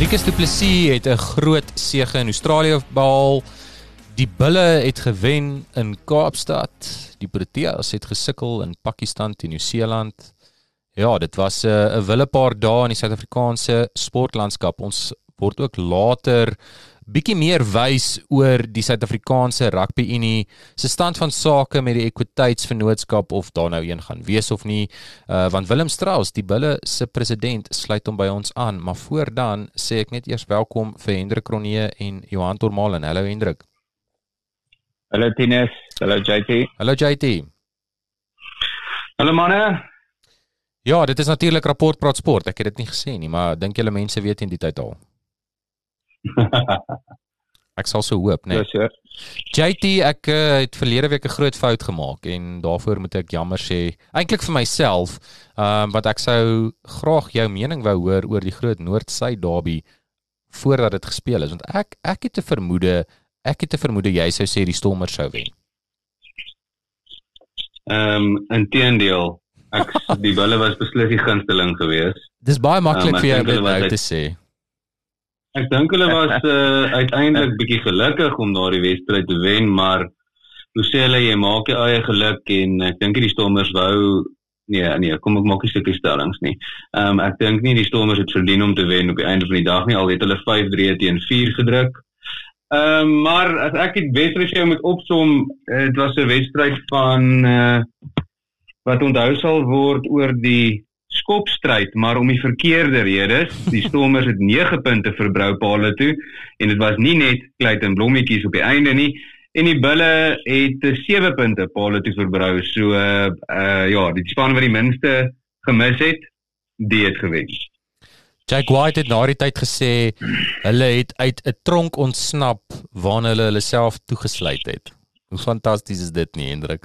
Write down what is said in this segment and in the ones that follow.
Driekus du Plessis het 'n groot sege in Australië behaal. Die Bulle het gewen in Kaapstad. Die Proteas het gesukkel in Pakistan teen Nieu-Seeland. Ja, dit was 'n wille paar dae in die Suid-Afrikaanse sportlandskap. Ons word ook later bietjie meer wys oor die Suid-Afrikaanse Rugby Unie se stand van sake met die Ekwiteitsvennootskap, of daar nou een gaan wees of nie, want Willem Strauss, die Bulle se president, sluit hom by ons aan. Maar voor dan sê ek net eers welkom vir Hendrik Cronje en Johan Tormalen. Hallo Hendrik. Hallo Tinus, hallo JT. Hallo JT. Hallo manne. Ja, dit is natuurlik Rapport Praat Sport. Ek het dit nie gesê nie, maar dink julle mense weet in die tyd al? Ek sal so hoop, nee. Sure. JT, ek het verlede week 'n groot fout gemaak en daarvoor moet ek jammer sê. Eintlik vir myself, want ek sou graag jou mening wou hoor oor die groot Noord-Suid derby voordat dit gespeel is, want ek het 'n vermoede jy sou sê die Stormers sou wen. Inteendeel, die Bulle was beslis die gunsteling geweest. Dis baie maklik vir jou om dit nou te sê. Ek dink hulle was uiteindelik bietjie gelukkig om daardie wedstryd te wen, maar hoe sê hulle, jy maak jou eie geluk, en ek dink die Stormers wou, nee, kom ek maak nie sulke stellings nie. Ek dink nie die Stormers het verdien om te wen op die einde van die dag nie, al het hulle 5-3 teen 4 gedruk. Maar as ek die wedstryd moet opsom, het was 'n wedstryd van wat onthou sal word oor die skopstryd, maar om die verkeerde redes. Die Stormers het 9 punte verbrou pale toe, en dit was nie net kleit en blommetjies op die einde nie, en die Bulle het 7 punte pale toe verbrou, so ja, die span wat die minste gemis het, die het gewen. Jack White het na die tyd gesê, hulle het uit 'n tronk ontsnap waarna hulle self toegesluit het. Hoe fantasties is dit nie, Hendrik?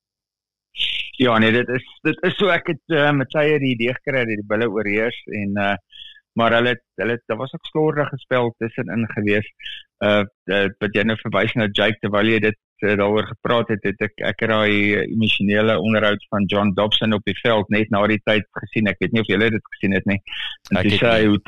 Ja, nee, dit is so, ek het met tye die idee gekry dat die Bulle oorheers, en maar hulle daar was ook slordig gespel tussenin gewees. Wat jy nou verwys na Jake, terwyl jy dit daaroor gepraat het, ek het daai emosionele onderhoud van John Dobson op die veld net na die tyd gesien. Ek weet nie of julle dit gesien het nie. En hy sê hoe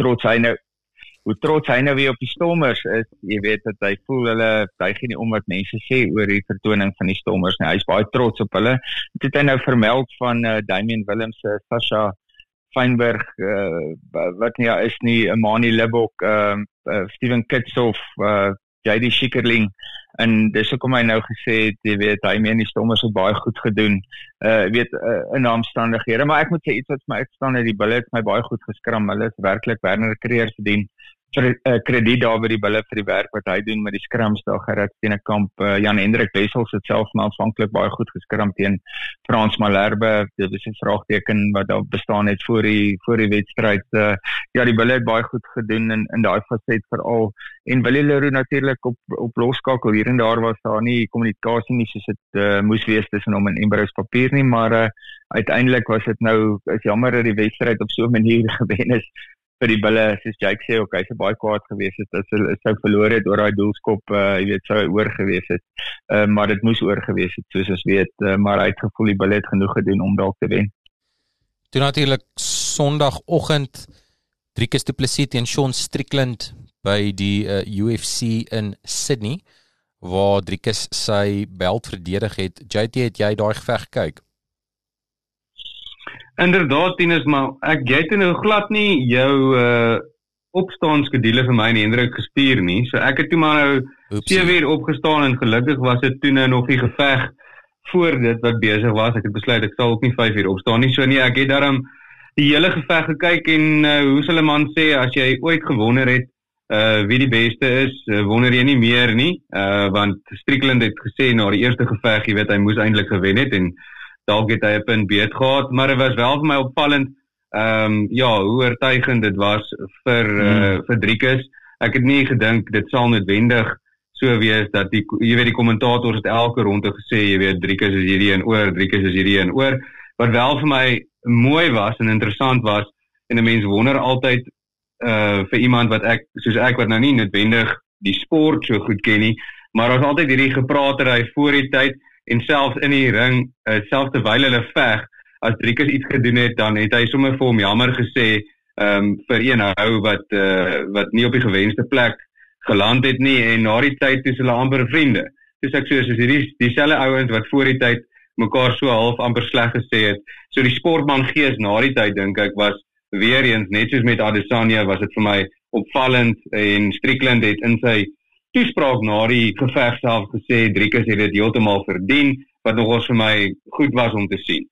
trots hy nou weer op die Stormers is. Jy weet dat hy voel hy gee nie om wat mense sê oor die vertoning van die Stormers nie. Hy is baie trots op hulle. Dit het hy nou vermeld van Damian Williams, Sasha Feinberg, wat nie is nie, Amani Libbok, Steven Kitshoff, JD Schikkerling, en dis hoekom hy nou gesê het, jy weet, hy meen die Stormers het baie goed gedoen, in omstandighede, maar ek moet sê iets wat my uitstaan het, die Bulle het my baie goed geskram, hulle is werklik Werner Creer verdien, krediet daar by die Bulle vir die werk wat hy doen met die skrams daar Gerrit Steenekamp, Jan Hendrik Wessels het self maar aanvanklik baie goed geskram teen Frans Malherbe. Dit is 'n vraagteken wat daar bestaan het voor die wedstryd. Ja, die Bulle het baie goed gedoen in daai faset veral, en Willie Leroux natuurlik op loskakel. Hier en daar was daar nie kommunikasie nie soos dit moes wees tussen hom en Embrose Papier nie, maar uiteindelik was dit nou, is jammer dat die wedstryd op so 'n manier gewen is vir die Bulle, soos Jake sê, hy sou baie kwaad gewees het as hulle sou verloor het oor daai doelskop, jy weet, sou hy oor gewees het, maar dit moes oor gewees het, soos ons weet, maar hy het gevoel die Bulle het genoeg gedoen om dalk te wen. Toe natuurlik Sondagoggend, Driekus du Plessis teen Sean Strickland by die UFC in Sydney, waar Driekus sy belt verdedig het. JT, het jy daai geveg gekyk? Inderdaad, Tinus, maar jy het nou glad nie jou opstaanskedule vir my en Hendrik gestuur nie, so ek het toe maar nou 7 uur opgestaan, en gelukkig was dit toe nou nog die geveg voor dit wat besig was. Ek het besluit ek sal ook nie 5 uur opstaan nie, so nee, ek het daarom die hele geveg gekyk, en hoe sal 'n man sê, as jy ooit gewonder het wie die beste is, wonder jy nie meer nie, want Strickland het gesê na die eerste geveg, jy weet, hy moes eintlik gewen het, en dalk het hy 'n punt beet gehad, maar dit was wel vir my opvallend, ja, hoe oortuigend dit was vir Driekus. Ek het nie gedink dit sal noodwendig so wees dat jy weet, die kommentators het elke ronde gesê, jy weet, Driekus is hierdie en oor, Driekus is hierdie en oor. Wat wel vir my mooi was en interessant was, en 'n mens wonder altyd vir iemand soos ek wat nou nie noodwendig die sport so goed ken nie, maar daar was altyd hierdie gepraatery voor die tyd, en selfs in die ring, selfs terwyl hulle veg, as Driekus iets gedoen het, dan het hy sommer vir hom jammer gesê, vir een hou wat nie op die gewenste plek geland het nie, en na die tyd is hulle amper vriende. Dis ek soos dieselfde ouens wat voor die tyd mekaar so half amper sleg gesê het. So die sportman gees na die tyd, dink ek, was weer eens, net soos met Adesanya, was dit vir my opvallend, en Strickland het in sy toespraak na die geveg self gesê, Driekus het dit heeltemal verdien, wat nogals vir my goed was om te sien.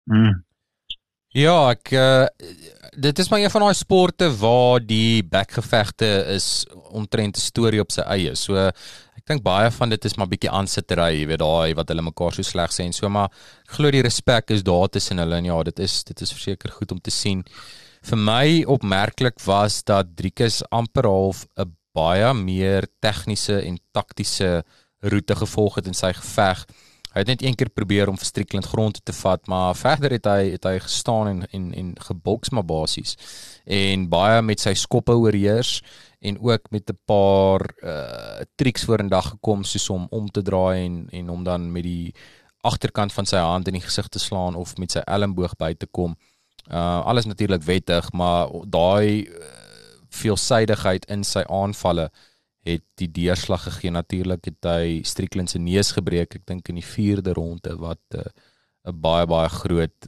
Ja, dit is maar een van daai sporte waar die bekgevegte is omtrent 'n storie op sy eie. So ek dink baie van dit is maar bietjie aansittery, jy weet, daai wat hulle mekaar so sleg sê en so, maar ek glo die respek is daar tussen hulle, en ja, dit is verseker goed om te sien. Vir my opmerklik was dat Driekus amper half 'n baie meer tegniese en taktiese roete gevolg het in sy geveg. Hy het net een keer probeer om vir Strickland grond te vat, maar verder het hy gestaan en geboks maar basies. En baie met sy skoppe oorheers en ook met 'n paar triks vorendag gekom, soos om te draai en om dan met die agterkant van sy hand in die gesig te slaan of met sy elmboog by te kom. Alles natuurlik wettig, maar daai veelsidigheid in sy aanvalle het die deurslag gegee. Natuurlik het hy Strickland se neus gebreek, ek dink in die 4de ronde, wat 'n baie groot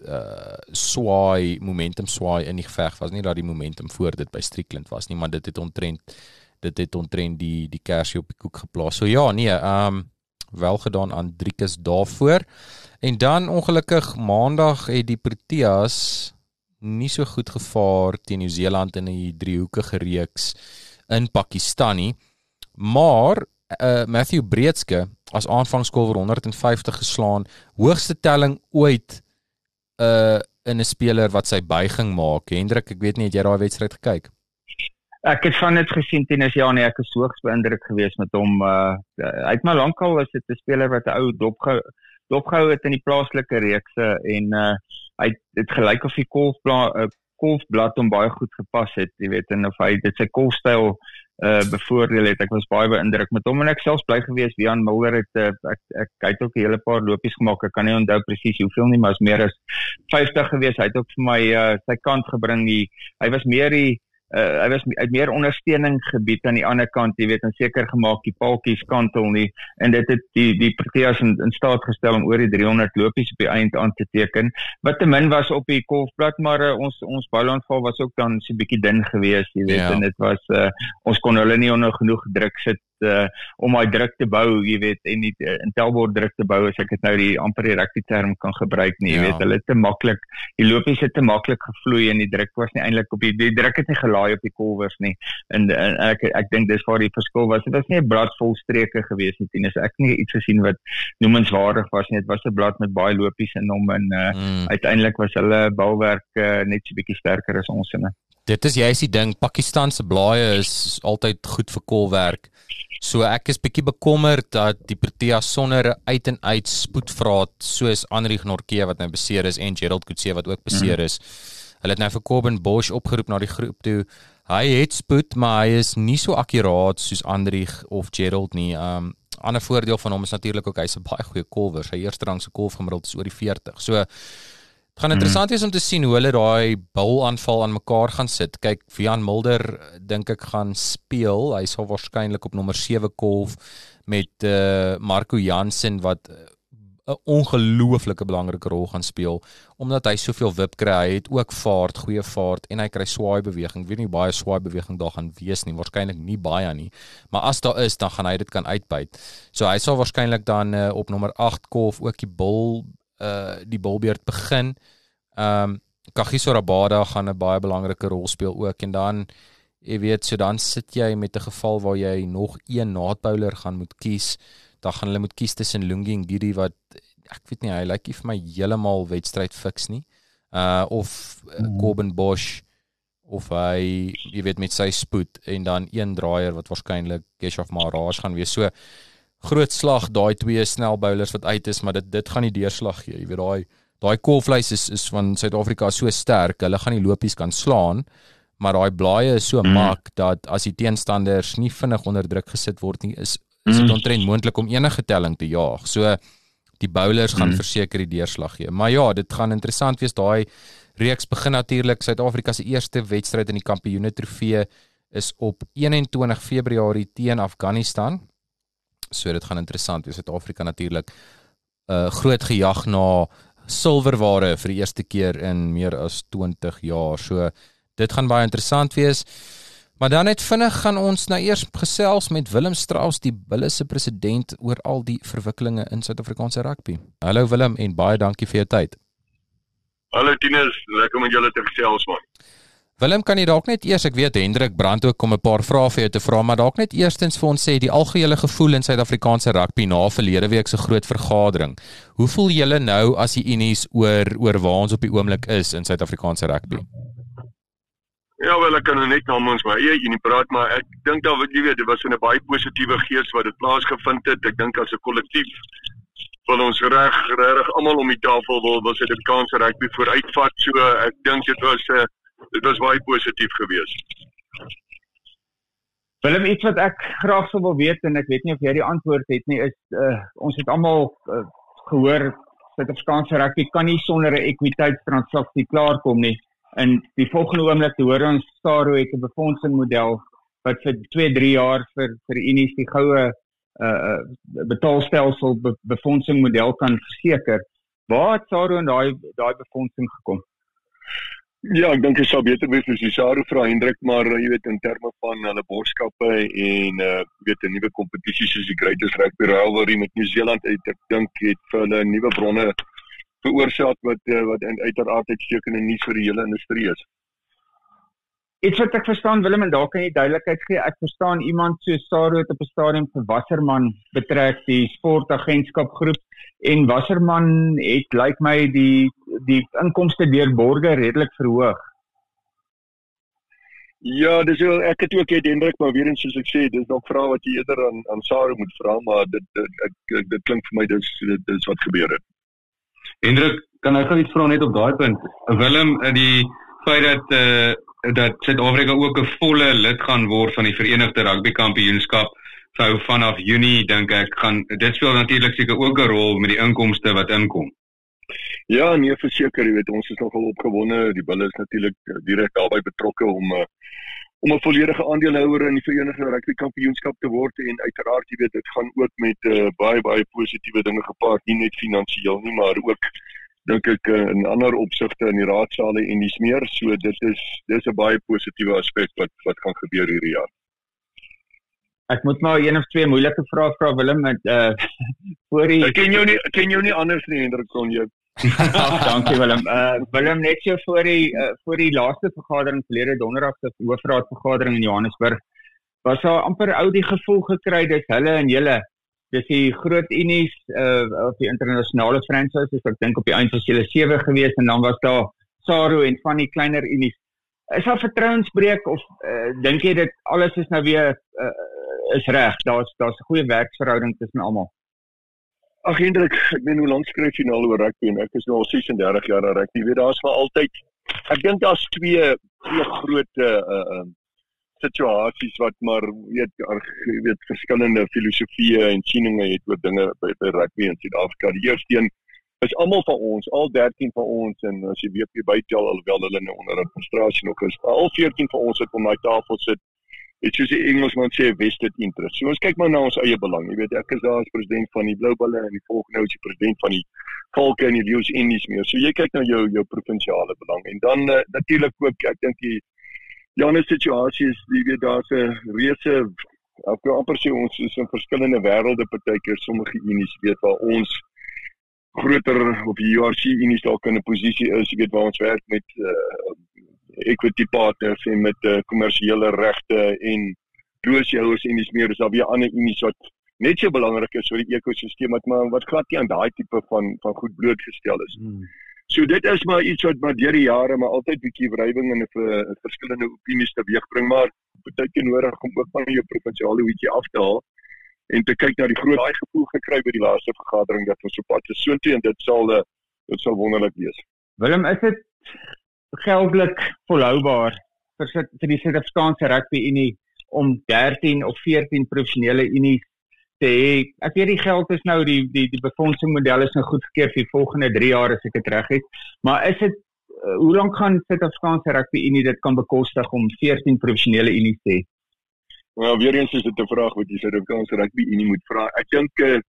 momentum swaai in die geveg was. Nie dat die momentum voor dit by Strickland was nie, maar dit het omtrent die kersie op die koek geplaas. So ja, nee, wel gedaan aan Driekus daarvoor. En dan ongelukkig maandag het die Proteas nie so goed gevaar teen Nieu-Seeland in die driehoekige reeks in Pakistan nie. Maar Matthew Breedske as aanvangskolwer 150 geslaan, hoogste telling ooit in 'n speler wat sy buiging maak. Hendrik, ek weet nie, het jy daai wedstryd gekyk? Ek het van dit gesien teen Nieu-Seeland, ek is hoogs beïndruk geweest met hom. Hy het maar lankal was dit 'n speler wat 'n ou dopgehou het in die plaaslike reekse, en hy het gelyk of die golfblad hom baie goed gepas het, jy weet, en of hy dit sy golfstyl bevoordeel het. Ek was baie beïndruk met hom, en ek selfs bly gewees, Wiaan Mulder het, hy het ook 'n hele paar lopies gemaak, ek kan nie onthou presies hoeveel nie, maar is meer as 50 gewees. Hy het ook vir my sy kant gebring, hy was meer hy het meer ondersteuning gebied aan die ander kant, jy weet, en seker gemaak die paaltjies kantel nie, en dit het die Proteas in staat gestel om oor die 300 lopies op die eind aan te teken, wat te min was op die golfblad, maar ons boulandval was ook dan so 'n bietjie dun geweest, jy weet, en dit was, ons kon hulle nie onder genoeg druk sit, om daai druk te bou, jy weet, en die intelbord druk te bou, as ek het nou die amper die rugby term kan gebruik nie, jy weet, hulle te maklik, die lopies het te maklik gevloei, en die druk was nie eintlik op die druk het nie gelaai op die kolwers nie, en ek dink dis waar die verskil was. Dit was nie 'n blad vol streke gewees nie, en ek nie iets gesien wat noemenswaardig was nie, dit was 'n blad met baie lopies in hom, en uiteindelik was hulle bouwerk net so bietjie sterker as ons in. Dit is juist die ding, Pakistan se blaaie is altyd goed vir kolwerk. So ek is bietjie bekommerd dat die Proteas sonder 'n uit-en-uit spoedvraat soos Anrich Nortje wat nou beseer is en Gerald Coetzee wat ook beseer is. Hulle het nou vir Corbin Bosch opgeroep na die groep toe. Hy het spoed, maar hy is nie so akkuraat soos Anrich of Gerald nie. Ander voordeel van hom is natuurlik ook hy's 'n baie goeie kolwer. Sy eerste rangse kolfgemiddeld is oor die 40. So het gaan interessant wees om te sien hoe hulle daai bulaanval aan mekaar gaan sit. Kyk, Wiaan Mulder dink ek gaan speel. Hy sal waarskynlik op nommer 7 kolf met Marco Jansen wat 'n ongelooflike belangrike rol gaan speel, omdat hy soveel wip kry. Hy het ook vaart, goeie vaart, en hy kry swaai beweging. Ek weet nie baie swaai beweging daar gaan wees nie, waarskynlik nie baie nie, maar as daar is, dan gaan hy dit kan uitbyt. So hy sal waarskynlik dan op nommer 8 kolf ook die bulbeerd begin. Kagiso Rabada gaan 'n baie belangrike rol speel ook, en dan, jy weet, so dan sit jy met 'n geval waar jy nog een naadbouler gaan moet kies. Dan gaan hulle moet kies tussen Lungi en Giri wat, ek weet nie, hy lyk nie vir my heeltemal wedstryd fiks nie. Of Corbin Bosch, of hy, jy weet, met sy spoed, en dan een draaier wat waarskynlik Keshav Maharaj gaan wees. So groot slag, daai twee snelbowlers wat uit is, maar dit gaan die deurslag gee. Jy weet, daai kolvleis is van Suid-Afrika so sterk, hulle gaan die lopies kan slaan, maar daai blaaie is so mak dat as die teenstanders nie vinnig onder druk gesit word nie, is dit omtrent moontlik om enige telling te jaag. So die bowlers gaan verseker die deurslag gee. Maar ja, dit gaan interessant wees, daai reeks begin natuurlik. Suid-Afrika se eerste wedstryd in die kampioene trofee is op 21 Februarie teen Afghanistan. So dit gaan interessant wees. Suid-Afrika natuurlik groot gejag na silverware vir die eerste keer in meer as 20 jaar. So dit gaan baie interessant wees. Maar dan net vinnig gaan ons nou eers gesels met Willem Strauss, die Bulle se president, oor al die verwikkelinge in Suid-Afrikaanse rugby. Hallo Willem en baie dankie vir jou tyd. Hallo Tinus, lekker om met julle te gesels man. Willem, kan jy dalk net eers, ek weet Hendrik Brandhoek kom 'n paar vrae vir jou te vra, maar dalk net eerstens vir ons sê die algehele gevoel in Suid-Afrikaanse rugby na verlede week se groot vergadering. Hoe voel julle nou as die unies oor waar ons op die oomblik is in Suid-Afrikaanse rugby? Ja, wel ek kan nou net namens my eie unie praat, maar ek dink dat jy weet, dit was in 'n baie positiewe gees wat dit plaasgevind het. Ek dink as 'n kollektief wil ons regtig almal om die tafel wil Suid-Afrikaanse rugby vooruitvat. So ek dink dit was baie positief geweest. Willem, iets wat ek graag sou wil weet, en ek weet nie of jy die antwoord het nie, is ons het almal gehoor Suid-Afrikaanse rugby kan nie sonder 'n ekwiteitstransaksie klaarkom nie. En die volgende oomblik hoor ons SARU het 'n befondsingmodel wat vir 2-3 jaar vir unies die goue betaalstelsel befondsingmodel kan verseker. Waar het SARU en daai befondsing gekom? Ja, ek dink dit sou beter wees as die SARU vra Hendrik, maar jy weet in terme van hulle borgskappe en weet 'n nuwe kompetisie soos die Greatest Rugby Rivalry met Nieu-Seeland uit, ek dink het vir hulle nuwe bronne veroorsaak wat uiteraard uitstekende nuus vir die hele industrie is. Iets wat ek verstaan Willem, en daar kan jy duidelikheid gee, ek verstaan iemand so SARU het op 'n stadium vir Wasserman betrek, die sportagentskap groep, en Wasserman het lyk my die inkomste deur borge redelik verhoog. Ja, dis wel ek het ook Hendrik, maar weer eens soos ek sê, dis nog vrae wat jy eerder aan SARU moet vra, maar dit klink vir my dis wat gebeur het. Hendrik, kan ek gou iets vra net op daai punt? Willem, die feit dat Suid-Afrika ook 'n volle lid gaan word van die Verenigde Rugby Kampioenskap sou vanaf Junie dink ek dit speel natuurlik seker ook 'n rol met die inkomste wat inkom. Ja, nee, verseker, jy weet ons is nogal opgewonde. Die Bulle is natuurlik direk daarbey betrokke om 'n volledige aandeelhouer in die Verenigde Rugby Kampioenskap te word en uiteraard jy weet dit gaan ook met baie positiewe dinge gepaard, nie net finansiëel nie, maar ook dink ek in ander opsigte in die raadsale en dis meer. So dis 'n baie positiewe aspek wat gaan gebeur hierdie jaar. Ek moet maar een of twee moeilike vrae vra Willem met voor die Ek ken jou nie anders nie Hendrik kon jy. Dankie Willem. Willem, net so voor die laaste vergadering verlede donderdag se hoofraadvergadering in Johannesburg was daar amper ou die gevoel gekry dis hulle en julle. Dis die groot unies of die internasionale franchises, ek dink op die eind was julle 7 gewees en dan was daar SARU en van die kleiner unies. Is daar vertrouensbreuk of dink jy dit alles is nou weer is reg? Daar's 'n goeie werksverhouding tussen almal. Ag Hendrik, ek meen hoe lank skryf jy nou oor rugby en ek is nou al 36 jaar aan rugby. Jy weet daar's maar altyd ek dink daar's twee groot situasies wat maar weet verskillende filosofieë en sieninge het oor dinge by rugby in Suid-Afrika. Die eerste een is almal van ons, al 13 van ons en as jy WP bytel alhoewel hulle nou onder administrasie nog is, al 14 van ons wat om daai tafel sit. Dit soos die Engelsman sê vested interest. So ons kyk maar na ons eie belang. Jy weet ek is daar as president van die Blou Bulle en die volgende ou is die president van die Valke en die Leeu's Indies meer. So jy kyk na jou provinsiale belang en dan natuurlik ook ek dink die ander situasie is jy weet daar's 'n reuse ek wil amper sê ons is in verskillende wêrelde partykeer sommige unies weet waar ons groter op die URC unies dalk in 'n posisie is jy weet waar ons werk met equity partners en met kommersiële regte en loosiehouers en dis meer is daar weer ander unies wat net so belangrik is vir die ekosisteem maar wat glad nie aan daai tipe van goed blootgestel is. So dit is maar iets wat maar deur die jare maar altyd bietjie wrywing en verskillende opinies teweegbring maar baie keer nodig om ook van jou provinsiale hoedjie af te haal en te kyk na die groot daai gevoel gekry by die laaste vergadering dat ons op pad is soontoe en dit sal wonderlik wees. Willem, is dit geldelik volhoubaar vir die Suid-Afrikaanse Rugby Unie om 13 of 14 professionele unies te hê. Ek weet die geld is nou die befondsingmodel is nou goedgekeur vir die volgende 3 jaar as ek dit reg het. Maar is dit hoe lank gaan Suid-Afrikaanse Rugby Unie dit kan bekostig om 14 professionele unies te hê? Nou weer eens is dit 'n vraag wat jy Suid-Afrikaanse Rugby Unie moet vra. Ek dink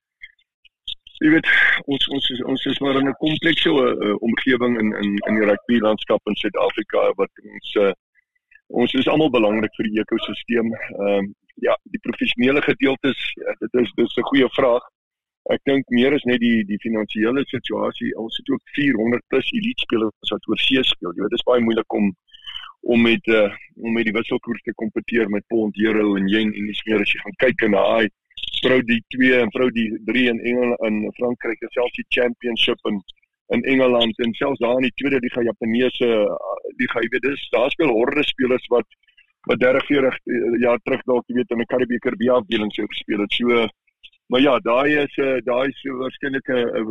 jy weet ons is maar in 'n komplekse omgewing in die rugby landskap in Suid-Afrika wat ons is almal belangrik vir die ekosisteem. Ja, die professionele gedeeltes, dit is 'n goeie vraag. Ek dink meer is net die finansiële situasie. Ons het ook 400 plus elite spelers wat oor see speel. Jy weet, dit is baie moeilik om met die wisselkoers te kompeteer met pond, euro en yen en dis meer as jy gaan kyk en daai vrou die 2 en vrou die 3 in Engeland in Frankryk, selfs die championship in Engeland en selfs daar in die tweede liga Japaneese liga, jy weet, daar speel horde spelers wat 30-40 jaar terug dalk jy weet in 'n Karibeker B-afdeling sou gespeel het. So maar ja, daai is waarskynlik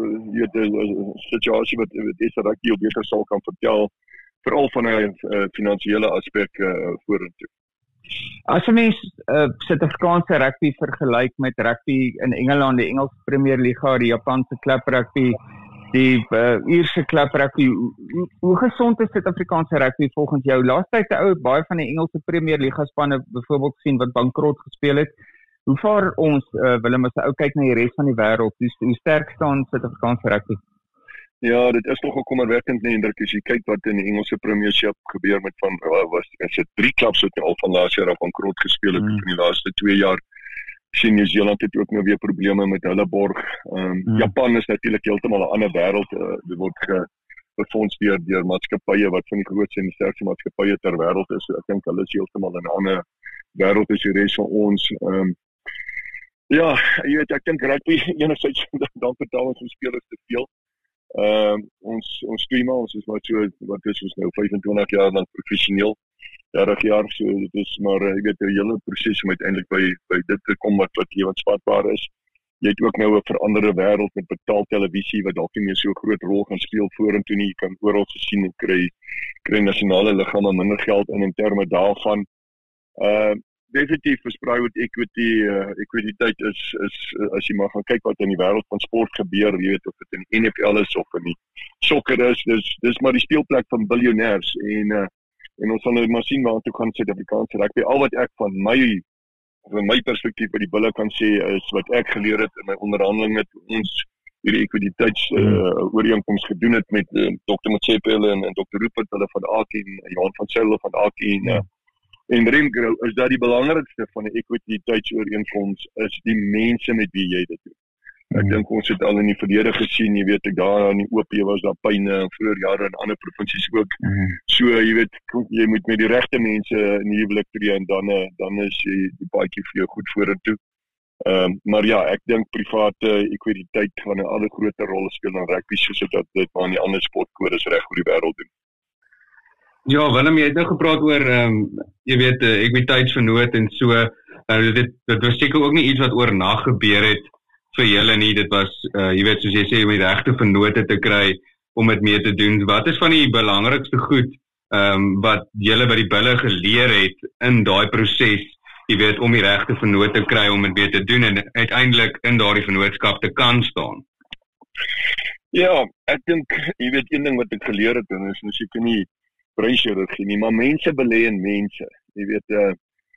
'n situasie wat SA Rugby beter sal kan vertel, veral van 'n finansiële aspek vorentoe. As 'n mens Suid-Afrikaanse rugby vergelyk met rugby in Engeland, die Engelse Premier Liga, die Japanse klub rugby, die Ierse klub rugby, hoe gesond is Suid-Afrikaanse rugby volgens jou? Laaste tyd baie van die Engelse Premier Liga spanne byvoorbeeld sien wat bankrot gespeel het. Hoe vaar ons Willem as 'n ou kyk na die res van die wêreld? Hoe sterk staan Suid-Afrikaanse rugby? Ja, dit is nogal kommerwekkend nie, Hendrik, as jy kyk wat in die Engelse Premiership gebeur met is dit 3 klubs wat al van laas jaar af bankrot gespeel het in die laaste 2 jaar. Sien Nieu-Seeland het ook nou weer probleme met hulle borg. Japan is natuurlik heeltemal 'n ander wêreld. Dit word befonds deur maatskappye wat van die grootste en die sterkste maatskappye ter wêreld is. Ek dink hulle is heeltemal 'n ander wêreld as die res van ons. Ja, jy weet, ek dink rugby enerzijds dan betaal ons spelers te veel. Ons prima, ons is maar so, wat is ons nou, 25 jaar lang professioneel, 30 jaar, so dit is maar, jy weet, 'n hele proses om uiteindelik by dit te kom wat lewensvatbaar is. Jy het ook nou 'n veranderde wêreld met betaaltelevisie wat dalk nie meer so 'n groot rol gaan speel vorentoe nie. Jy kan oral gesien en kry nasionale liggame minder geld in terme daarvan. Definitief vir private equiteit is as jy maar gaan kyk wat in die wêreld van sport gebeur, jy weet of dit in die NFL is of in die sokker is, dis maar die speelplek van biljonêers en ons sal nou maar sien waartoe gaan Suid-Afrikaanse rugby. Al wat ek van my perspektief by die bulle kan sê is wat ek geleer het in my onderhandeling met ons hierdie ekwiteits ooreenkoms gedoen het met Dr. Motsepe en Dr. Rupert hulle van Aki en Johan van Sail van Aki en Remgrow, is dat die belangrikste van die ekwiteitsooreenkoms is die mense met wie jy dit doen. Ek dink ons het al in die verlede gesien, jy weet, daar in die OP was daar pyne, vroeër jare in ander provinsies ook. So, jy weet, jy moet met die regte mense in die huwelik tree en dan is die paadjie vir jou goed vorentoe. Maar ja, ek dink private ekwiteit gaan 'n ander groter rol speel in rugby, soos dit maar in die ander sportkodes reg oor die wêreld doen. Ja, Willem, jy het nou gepraat oor jy weet, ekwiteitsvernoot en so. Dit was seker ook nie iets wat oornag gebeur het vir julle nie. Dit was jy weet, soos jy sê, om die regte vennote te kry om dit mee te doen. Wat is van die belangrikste goed wat julle by die bulle geleer het in daai proses, jy weet, om die regte vennote te kry om dit mee te doen en uiteindelik in daardie vennootskap te kan staan? Ja, ek dink, jy weet, een ding wat ek geleer het en is seker nie breinchirurgie nie, maar mense belê in mense. Jy weet,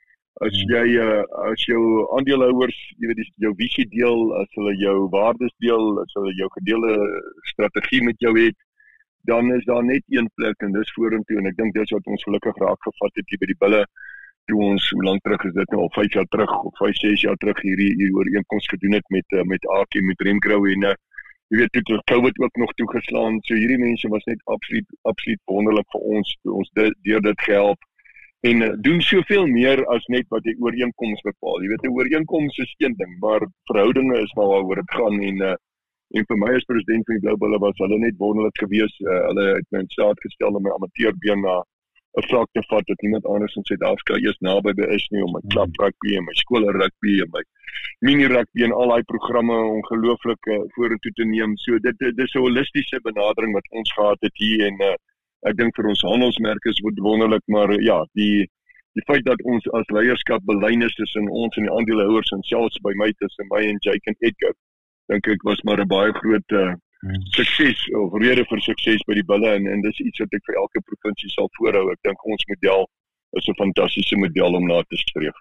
as jou aandeelhouers, jy weet, jou visie deel, as hulle jou waardes deel, as hulle jou gedeelde strategie met jou het, dan is daar net een plek en dis vorentoe en ek dink dis wat ons gelukkig raak gevat het hier by die bulle toe ons, hoe lank terug is dit nou, al 5 jaar terug of 5-6 jaar terug hierdie ooreenkoms gedoen het met Aki, met Remgrow en jy weet, toe COVID ook nog toegeslaan, so hierdie mense was net absoluut wonderlik vir ons, toe ons deur dit gehelp en doen soveel meer as net wat die ooreenkoms bepaal. Jy weet, die ooreenkoms is een ding, maar verhoudinge is maar waaroor dit gaan en vir my as president van die Blou Bulle was hulle net wonderlik gewees. Hulle het my in staat gestel om my amateurbeen na 'n vlak te vat dat niemand anders in Suid-Afrika eers naby by is nie, om my klub rugby en my skool rugby en my mini rugby en al daai programme ongelooflik vorentoe te neem. So dit is 'n holistiese benadering wat ons gehad het hier en ek dink vir ons handelsmerke is wonderlik, maar ja, die die feit dat ons as leierskap belyn is tussen ons en die aandeelhouers en selfs by my tussen my en Jake en Edgar, dink ek was maar 'n baie groot sukses of rede vir sukses by die bulle en dis iets wat ek vir elke provinsie sal voorhou. Ek dink ons model is 'n fantastiese model om na te streef.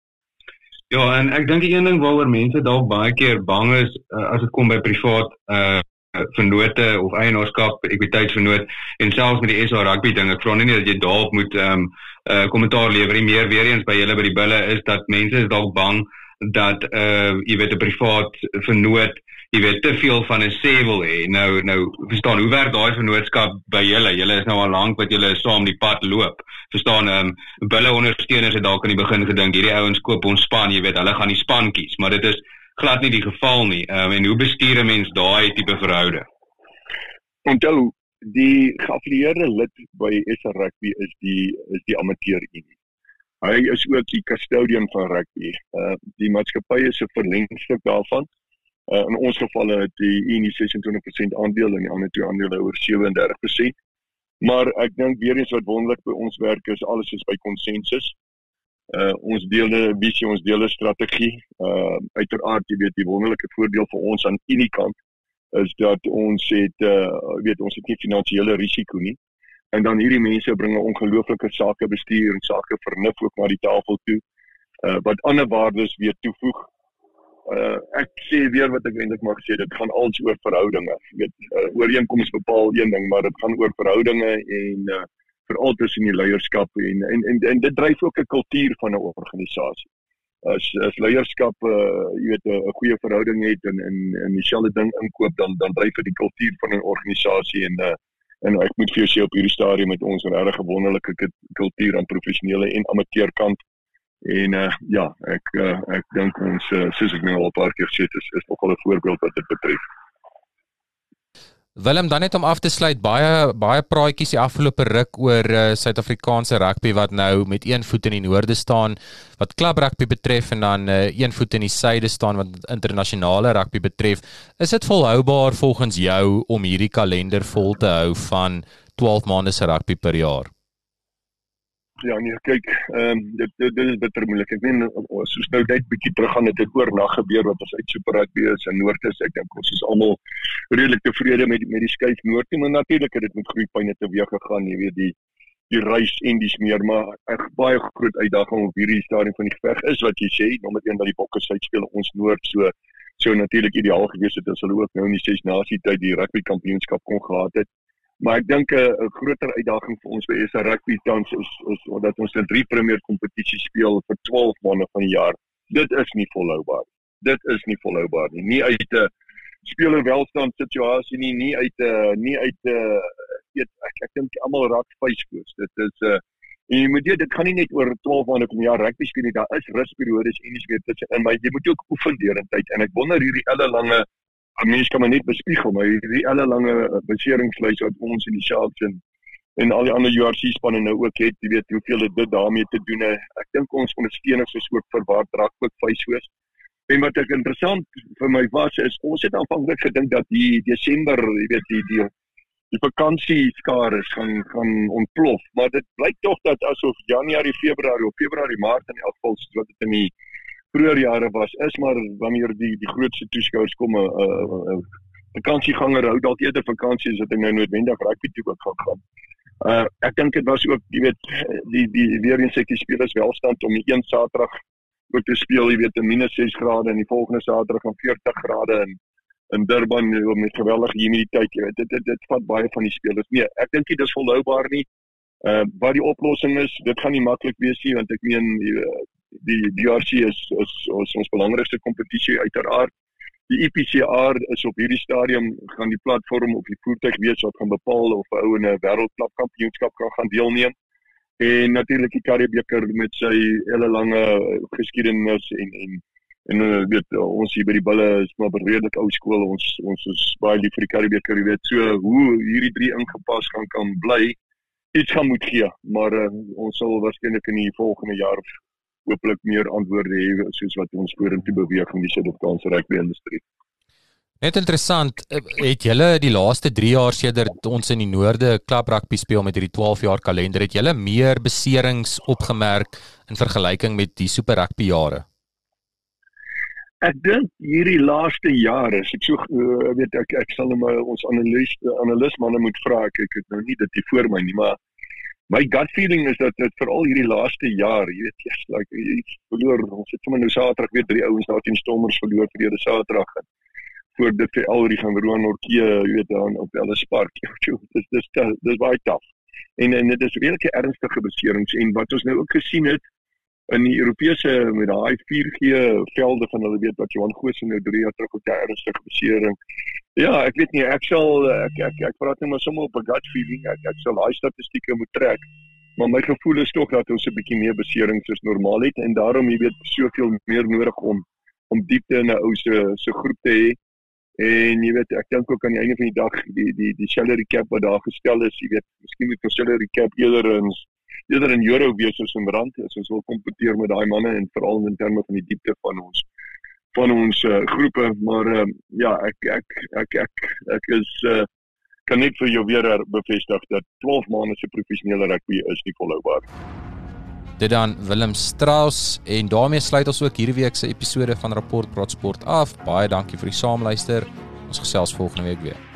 Ja, en ek dink die een ding waaroor mense dalk baie keer bang is as dit kom by privaat vennote of eienaarskap, ekwiteitsvennoot en selfs met die SA rugby ding, ek vra nie dat jy daarop moet kommentaar lewer nie, meer weer eens by julle by die bulle is dat mense is dalk bang dat jy weet 'n privaat vennoot jy weet te veel van 'n sê wil hê. Nou verstaan, hoe werk daai vennootskap by julle? Julle is nou al lank wat julle saam die pad loop. Verstaan, bulle ondersteuners het dalk in die begin gedink hierdie ouens koop ons span, jy weet, hulle gaan die span kies, maar dit is glad nie die geval nie. En hoe bestuur 'n mens daai tipe verhouding? Onthou, die geaffilieerde lid by SA Rugby is die amateurunie. Hy is ook die custodian van rugby. Die maatskappy is 'n verlengstuk daarvan. In ons geval het die Unie 26% aandeel en die ander twee aandeelhouers 37%. Maar ek dink weer eens wat wonderlik by ons werk is alles is by konsensus. Ons deel 'n visie, ons deel 'n strategie. Uiteraard, jy weet, die wonderlike voordeel vir ons aan Unikant is dat ons het ons het nie finansiële risiko nie. En dan hierdie mense bring 'n ongelooflike sakebestuur en sakevernuf ook na die tafel toe, wat ander waardes weer toevoeg. Ek sê weer wat ek eintlik mag sê, dit gaan alles oor verhoudinge. Jy weet, ooreenkoms bepaal een ding, maar dit gaan oor verhoudinge en veral tussen die leierskap en dit dryf ook 'n kultuur van 'n organisasie. As leierskap jy weet 'n goeie verhouding het en dieselfde ding inkoop, dan dryf dit die kultuur van 'n organisasie en ek moet vir jou sê op hierdie stadium met ons 'n regtig wonderlike kultuur aan professionele en amateurkant. En ek dink ons soos ek nou al 'n paar keer gesê het, is nogal 'n voorbeeld wat dit betref. Willem, dan net om af te sluit, baie praatjies die afgelope ruk oor Suid-Afrikaanse rugby wat nou met een voet in die noorde staan wat klub rugby betref en dan een voet in die suide staan wat internasionale rugby betref. Is dit volhoubaar volgens jou om hierdie kalender vol te hou van 12 maande se rugby per jaar? Ja nee, kyk, dit is bitter moeilik. Ek meen, soos nou net bietjie terug gaan het oornag gebeur wat ons uit Super Rugby is en Noord is. Ek dink ons is almal redelik tevrede met die skuif Noord, maar natuurlik het dit met groeipyne teweeg gegaan, jy weet die reis en dis meer, maar 'n baie groot uitdaging op hierdie stadium van die geveg is wat jy sê, nommer 1 dat die Bokke suid speel ons Noord so natuurlik ideaal gewees het as hulle ook nou in die 6 nasie tyd die rugby kampioenskap kon gehad het. Maar ek dink 'n groter uitdaging vir ons by SA Rugby tans is dat ons 'n 3 premier kompetisie speel vir 12 maande van die jaar. Dit is nie volhoubaar. Dit is nie volhoubaar nie. Nie uit 'n spelerwelstand situasie nie uit ek dink almal raak vuisfoos. Dit is en jy moet dit gaan nie net oor 12 maande van die jaar rugby speel nie. Daar is rusperiodes en iets weer tussenin, maar jy moet ook oefen deurentyd en ek wonder hierdie ellelange mens kan maar net bespiegel, maar hierdie ellelange beseringslys wat ons in die Sharks en al die ander URC-spanne nou ook het, jy weet hoeveel dit daarmee te doen. Ek dink ons ondersteuners is ook verwaard raak ook vuisfoos. En wat ek interessant vir my was, is ons het aanvanklik gedink dat die Desember, jy weet die vakansieskares gaan ontplof, maar dit blyk tog dat asof Januarie, Februarie, Maart in elk geval wat dit in die vroeër jare was, is maar wanneer die grootste toeskouers kom, vakansieganger hou dalk eerder vakansie as dit nou noodwendig rugby toe ook gaan. Ek dink dit was ook, jy weet, die weer eens ek die spelers welstand om die een Saterdag ook te speel, jy weet, in -6 grade en die volgende Saterdag aan 40 grade in Durban met geweldige humiditeit, jy weet, dit vat baie van die spelers. Nee, ek dink dit is volhoubaar nie. Wat die oplossing is, dit gaan nie maklik wees nie, want ek meen die DRC is ons belangrikste kompetisie uiteraard. Die IPCR is op hierdie stadium gaan die platform of die voertuig wees wat gaan bepaal of 'n ou in 'n wêreldklubkampioenskap kan gaan deelneem. En natuurlik die Karibebeker met sy ellelange geskiedenis en weet ons hier by die Bulle is maar redelik ou skool. Ons is baie lief vir die Karibebeker, jy weet. So hoe hierdie 3 ingepas kan bly, iets gaan moet gee, maar ons sal waarskynlik in die volgende jaar hopelik meer antwoorde hê soos wat ons vorentoe beweeg in die Suid-Afrikaanse rugby industrie. Net interessant, het julle die laaste 3 jaar sedert ons in die noorde klub rugby speel met hierdie 12 jaar kalender, het julle meer beserings opgemerk in vergelyking met die super rugby jare? Ek dink hierdie laaste jare, as ek so weet ek sal nou maar ons analistmanne moet vra, ek het nou nie dit hier voor my nie, maar my gut feeling is dat dit veral hierdie laaste jaar, jy weet, iets verloor, ons het sommer nou Saterdag weer 3 ouens daar teen Stormers verloor verlede Saterdag. Voor dit vir Elrie gaan Roan Nortje, jy weet, dan op Ellis Park. Dis baie taaf. En dit is redelike ernstige beserings en wat ons nou ook gesien het in die Europese met daai 4G velde van hulle, weet wat Johan Goosen nou 3 jaar terug op 'n ernstige besering. Ja, ek weet nie, ek praat net maar sommer op 'n gut feeling. Ek sal daai statistieke moet trek. Maar my gevoel is tog dat ons 'n bietjie meer beserings as normaal het en daarom, jy weet, soveel meer nodig om diepte in 'n ou se groep te hê. En jy weet, ek dink ook aan die einde van die dag die salary cap wat daar gestel is, jy weet, miskien moet die salary cap eerder in euro wees as in rand, as ons wil kompeteer met daai manne en veral in terme van die diepte van ons groepe, maar ja, ek kan net vir jou weer bevestig dat 12 maande se professionele rugby is nie volhoubaar. Dit dan Willem Strauss en daarmee sluit ons ook hierdie week se episode van Rapport Praat Sport af. Baie dankie vir die saamluister. Ons gesels volgende week weer.